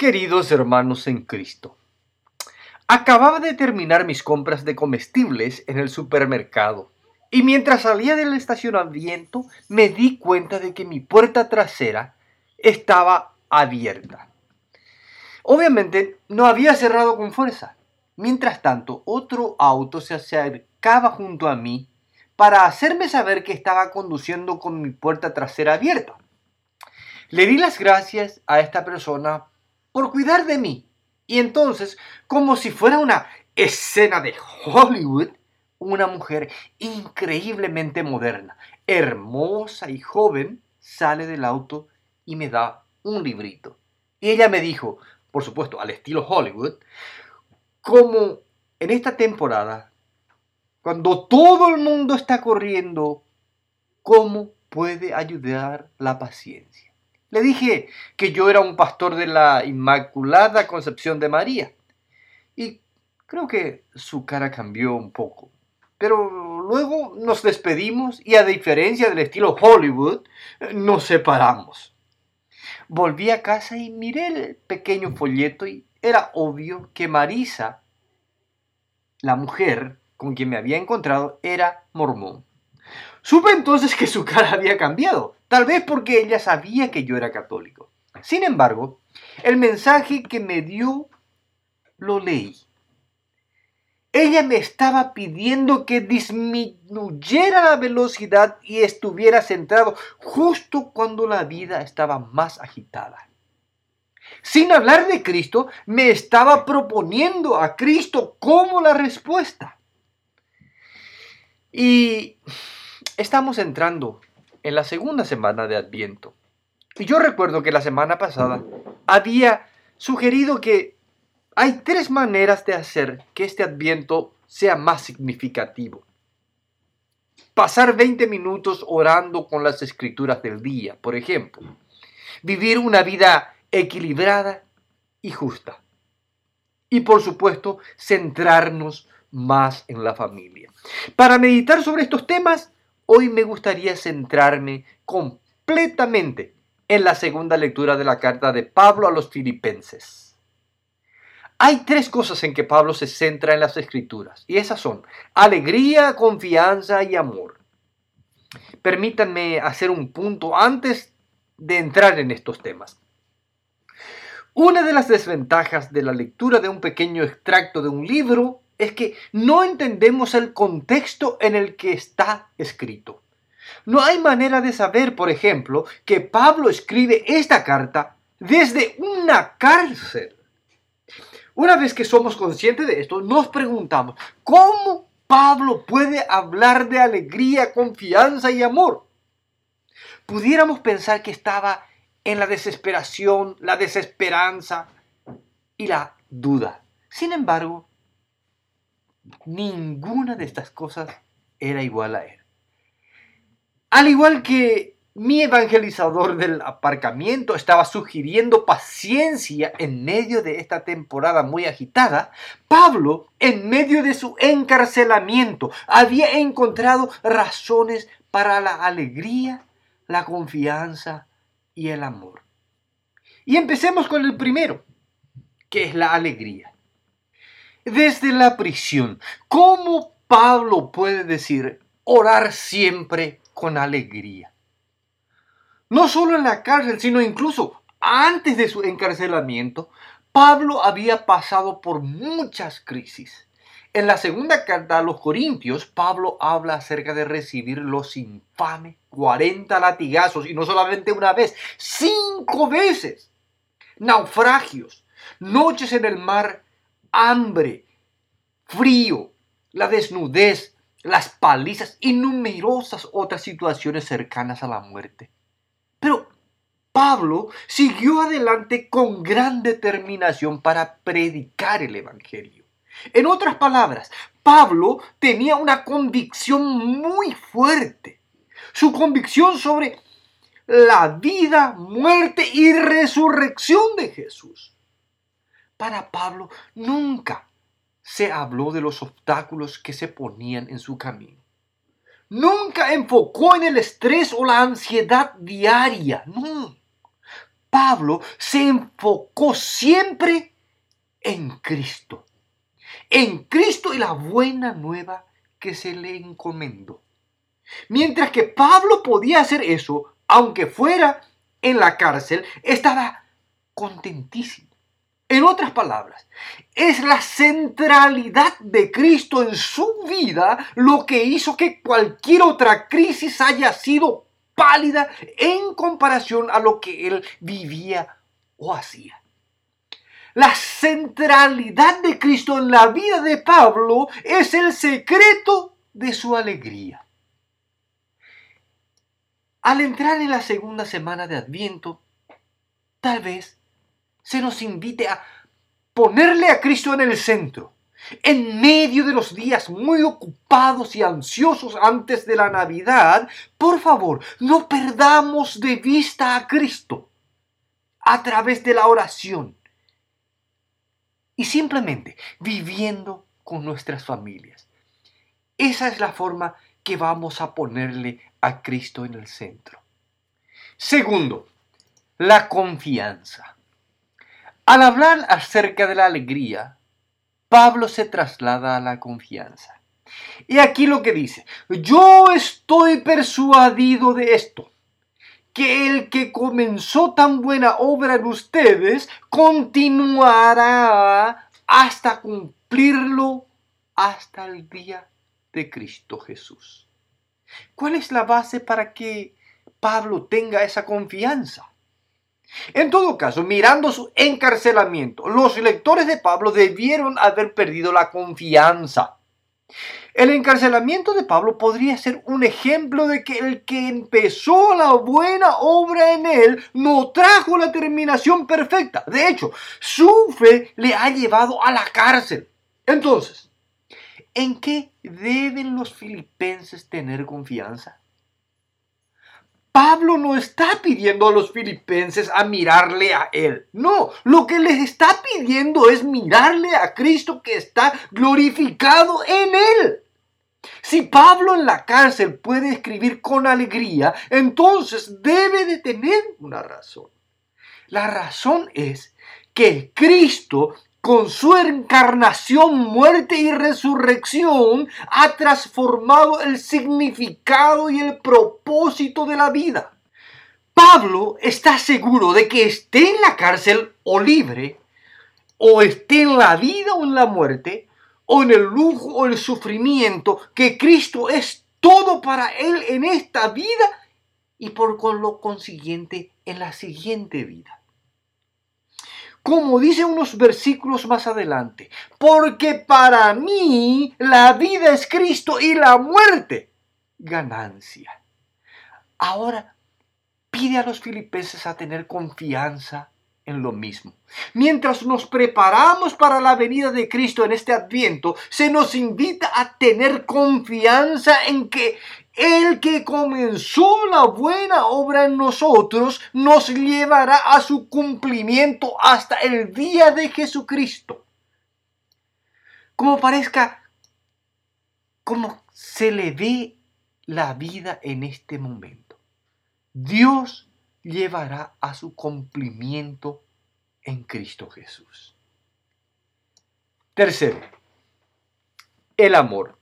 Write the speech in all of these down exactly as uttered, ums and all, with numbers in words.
Queridos hermanos en Cristo, acababa de terminar mis compras de comestibles en el supermercado y mientras salía del estacionamiento me di cuenta de que mi puerta trasera estaba abierta. Obviamente no había cerrado con fuerza. Mientras tanto, otro auto se acercaba junto a mí para hacerme saber que estaba conduciendo con mi puerta trasera abierta. Le di las gracias a esta persona por cuidar de mí. Y entonces, como si fuera una escena de Hollywood, una mujer increíblemente moderna, hermosa y joven, sale del auto y me da un librito. Y ella me dijo, por supuesto, al estilo Hollywood, como en esta temporada, cuando todo el mundo está corriendo, ¿cómo puede ayudar la paciencia? Le dije que yo era un pastor de la Inmaculada Concepción de María. Y creo que su cara cambió un poco. Pero luego nos despedimos y a diferencia del estilo Hollywood, nos separamos. Volví a casa y miré el pequeño folleto y era obvio que Marisa, la mujer con quien me había encontrado, era mormón. Supe entonces que su cara había cambiado, tal vez porque ella sabía que yo era católico. Sin embargo, el mensaje que me dio lo leí. Ella me estaba pidiendo que disminuyera la velocidad y estuviera centrado justo cuando la vida estaba más agitada. Sin hablar de Cristo, me estaba proponiendo a Cristo como la respuesta. Y estamos entrando en la segunda semana de Adviento. Y yo recuerdo que la semana pasada había sugerido que hay tres maneras de hacer que este Adviento sea más significativo. Pasar veinte minutos orando con las escrituras del día, por ejemplo. Vivir una vida equilibrada y justa. Y por supuesto, centrarnos más en la familia. Para meditar sobre estos temas, hoy me gustaría centrarme completamente en la segunda lectura de la carta de Pablo a los Filipenses. Hay tres cosas en que Pablo se centra en las Escrituras, y esas son alegría, confianza y amor. Permítanme hacer un punto antes de entrar en estos temas. Una de las desventajas de la lectura de un pequeño extracto de un libro es que no entendemos el contexto en el que está escrito. No hay manera de saber, por ejemplo, que Pablo escribe esta carta desde una cárcel. Una vez que somos conscientes de esto, nos preguntamos, ¿cómo Pablo puede hablar de alegría, confianza y amor? Pudiéramos pensar que estaba en la desesperación, la desesperanza y la duda. Sin embargo, ninguna de estas cosas era igual a él. Al igual que mi evangelizador del aparcamiento estaba sugiriendo paciencia en medio de esta temporada muy agitada, Pablo, en medio de su encarcelamiento, había encontrado razones para la alegría, la confianza y el amor. Y empecemos con el primero, que es la alegría. Desde la prisión, ¿cómo Pablo puede decir orar siempre con alegría? No solo en la cárcel, sino incluso antes de su encarcelamiento, Pablo había pasado por muchas crisis. En la segunda carta a los Corintios, Pablo habla acerca de recibir los infames cuarenta latigazos, y no solamente una vez, cinco veces. Naufragios, noches en el mar, hambre, frío, la desnudez, las palizas y numerosas otras situaciones cercanas a la muerte. Pero Pablo siguió adelante con gran determinación para predicar el Evangelio. En otras palabras, Pablo tenía una convicción muy fuerte. Su convicción sobre la vida, muerte y resurrección de Jesús. Para Pablo nunca se habló de los obstáculos que se ponían en su camino. Nunca enfocó en el estrés o la ansiedad diaria. No. Pablo se enfocó siempre en Cristo. En Cristo y la buena nueva que se le encomendó. Mientras que Pablo podía hacer eso, aunque fuera en la cárcel, estaba contentísimo. En otras palabras, es la centralidad de Cristo en su vida lo que hizo que cualquier otra crisis haya sido pálida en comparación a lo que él vivía o hacía. La centralidad de Cristo en la vida de Pablo es el secreto de su alegría. Al entrar en la segunda semana de Adviento, tal vez se nos invite a ponerle a Cristo en el centro. En medio de los días muy ocupados y ansiosos antes de la Navidad, por favor, no perdamos de vista a Cristo a través de la oración y simplemente viviendo con nuestras familias. Esa es la forma que vamos a ponerle a Cristo en el centro. Segundo, la confianza. Al hablar acerca de la alegría, Pablo se traslada a la confianza. Y aquí lo que dice: yo estoy persuadido de esto, que el que comenzó tan buena obra en ustedes continuará hasta cumplirlo hasta el día de Cristo Jesús. ¿Cuál es la base para que Pablo tenga esa confianza? En todo caso, mirando su encarcelamiento, los lectores de Pablo debieron haber perdido la confianza. El encarcelamiento de Pablo podría ser un ejemplo de que el que empezó la buena obra en él no trajo la terminación perfecta. De hecho, su fe le ha llevado a la cárcel. Entonces, ¿en qué deben los filipenses tener confianza? Pablo no está pidiendo a los filipenses a mirarle a él. No, lo que les está pidiendo es mirarle a Cristo que está glorificado en él. Si Pablo en la cárcel puede escribir con alegría, entonces debe de tener una razón. La razón es que Cristo, con su encarnación, muerte y resurrección, ha transformado el significado y el propósito de la vida. Pablo está seguro de que esté en la cárcel o libre, o esté en la vida o en la muerte, o en el lujo o el sufrimiento, que Cristo es todo para él en esta vida y por lo consiguiente en la siguiente vida. Como dice unos versículos más adelante, porque para mí la vida es Cristo y la muerte ganancia. Ahora pide a los filipenses a tener confianza en lo mismo. Mientras nos preparamos para la venida de Cristo en este Adviento, se nos invita a tener confianza en que el que comenzó la buena obra en nosotros nos llevará a su cumplimiento hasta el día de Jesucristo. Como parezca, como se le ve la vida en este momento, Dios llevará a su cumplimiento en Cristo Jesús. Tercero, el amor.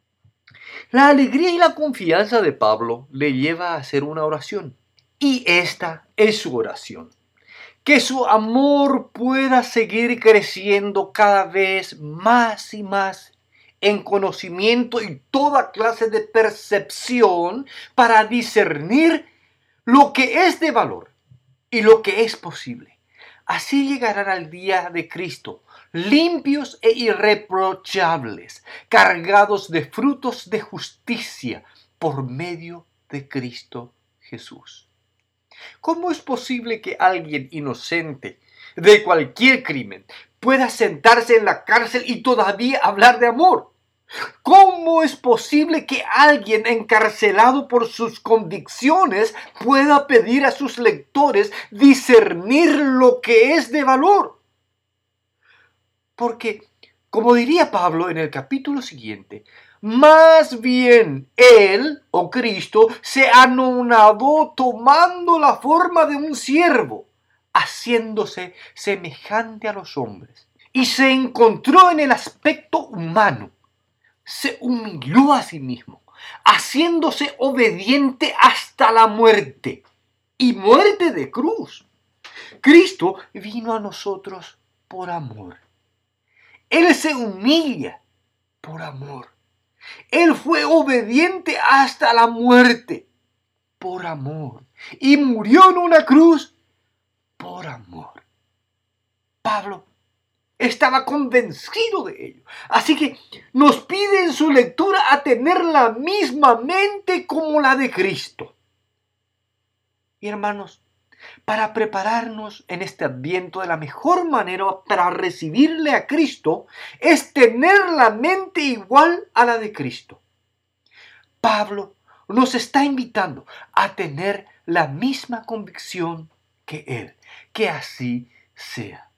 La alegría y la confianza de Pablo le lleva a hacer una oración. Y esta es su oración: que su amor pueda seguir creciendo cada vez más y más en conocimiento y toda clase de percepción para discernir lo que es de valor y lo que es posible. Así llegarán al día de Cristo, limpios e irreprochables, cargados de frutos de justicia por medio de Cristo Jesús. ¿Cómo es posible que alguien inocente de cualquier crimen pueda sentarse en la cárcel y todavía hablar de amor? ¿Cómo es posible que alguien encarcelado por sus convicciones pueda pedir a sus lectores discernir lo que es de valor? Porque, como diría Pablo en el capítulo siguiente, más bien Él, o Cristo, se anonadó tomando la forma de un siervo, haciéndose semejante a los hombres. Y se encontró en el aspecto humano. Se humilló a sí mismo, haciéndose obediente hasta la muerte, y muerte de cruz. Cristo vino a nosotros por amor. Él se humilla por amor. Él fue obediente hasta la muerte por amor. Y murió en una cruz por amor. Pablo estaba convencido de ello. Así que nos pide en su lectura a tener la misma mente como la de Cristo. Y hermanos, para prepararnos en este Adviento de la mejor manera para recibirle a Cristo es tener la mente igual a la de Cristo. Pablo nos está invitando a tener la misma convicción que Él. Que así sea.